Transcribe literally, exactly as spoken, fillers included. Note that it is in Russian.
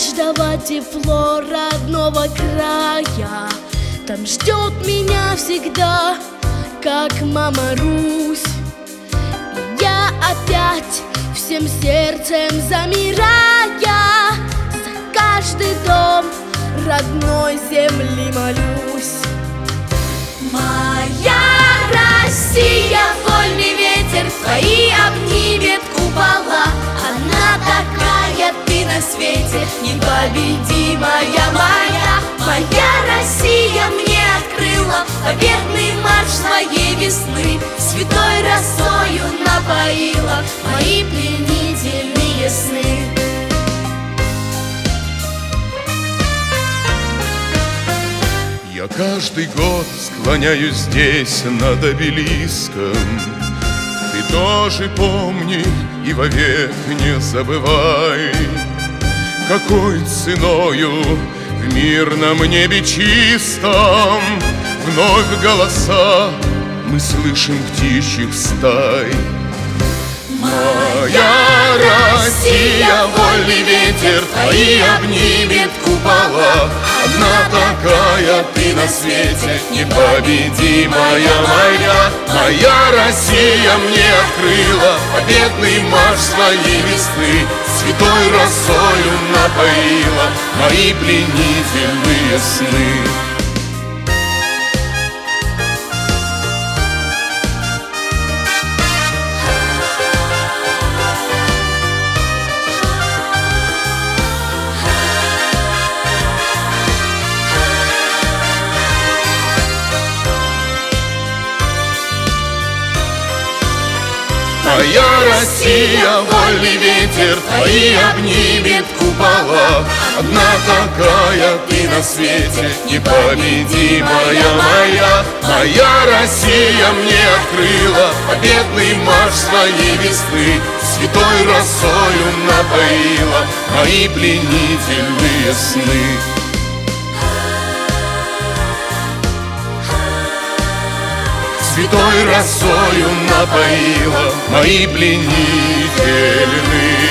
ждала тепло родного края. Там ждет меня всегда, как мама Русь. И я опять всем сердцем замирая, за каждый дом родной земли молюсь. Моя Россия, вольный ветер твои обнимет купола. Она такая, ты на свете непобедимая моя. Моя Россия мне открыла победный марш своей весны, святой росою напоила мои пленительные сны. Я каждый год склоняюсь здесь над обелиском. Ты тоже помни и вовек не забывай, какой ценою в мирном небе чистом вновь голоса мы слышим птичьих стай. Моя Россия, вольный ветер твои обнимет купола. Одна такая ты на свете непобедимая моя. Моя Россия мне открыла победный марш своей весны, святой росою напоила мои пленительные сны. Моя Россия, вольный ветер твои обнимет купола. Одна такая ты на свете непобедимая моя. Моя Россия мне открыла победный марш своей весны, святой росою напоила мои пленительные сны. Святой росою напоила мои пленительные